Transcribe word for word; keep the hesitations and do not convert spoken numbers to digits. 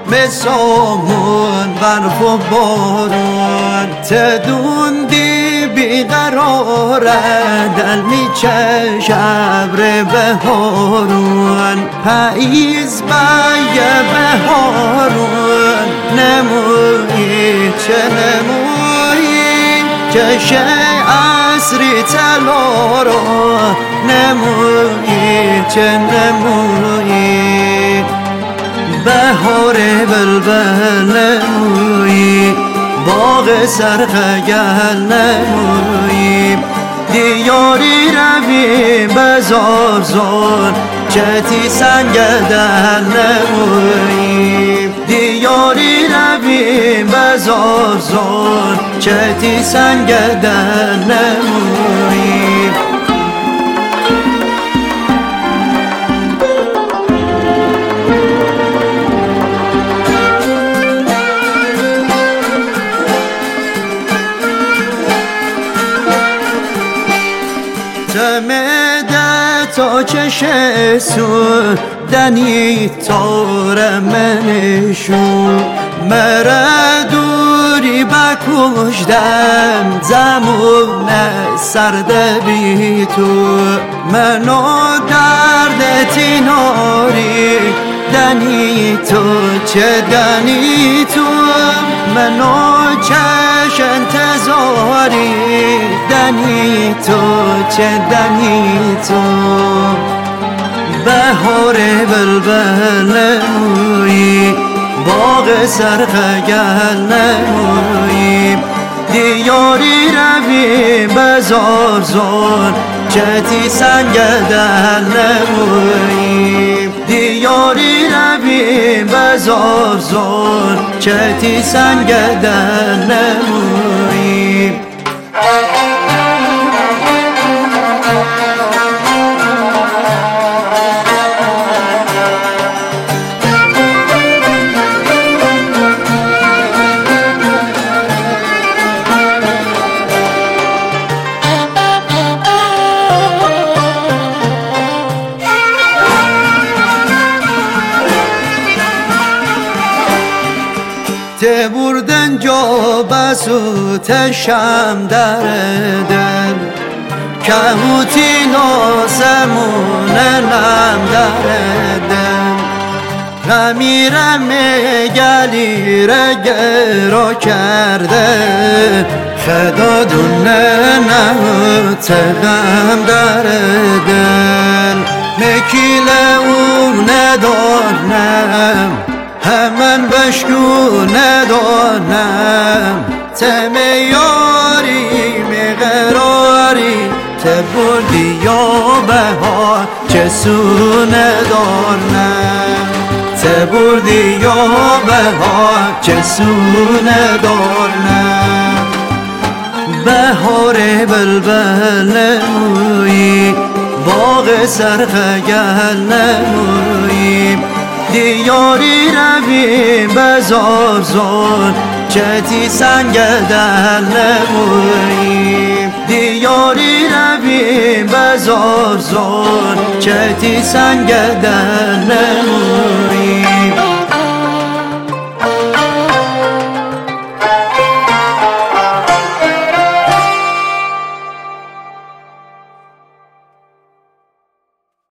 مسامون برف و بارون تدون دی بیقراره دل میچه شبر بهارون پاییز بایه بهارون نمویی چه نمویی چشه عصری تلارو نمویی چه نمویی بهار بلبل نمویی باغ سرخگل نمویی دیاری روی بزار زار چتی سنگدل نمویی دیاری روی بزار زار چتی سنگدل نمویی تمده تا چشه سون دنی تار منشون مره دوری بکشدم زمون سرده بی تو منو درد تیناری دنی تو چه دنی تو منو چش انتظاری دنی تو چه دنی تو بهار بلبل نمویی باغ سرخگل نمویی دیاری روی بزار زار چتی سنگدل نمویی دیاری روی بزار زار چتی سنگدل نمویی ته بردن جا بسو تشم در دل کهوتی ناسمون نم در دل غمیرم گلی رگرا کرده خدا دونه نهوت غم در دل مکیل او ندانم همن بشکو ندانم تم یاری مقراری تبردی یا بهار چه سو ندانم تبردی یا بهار چه سو ندانم بهار بلبل نمویی باغ سرخگل نمویی دیاری روی بزار زار چتی سنگدل نمویی دیاری روی بزار زار چتی سنگدل نمویی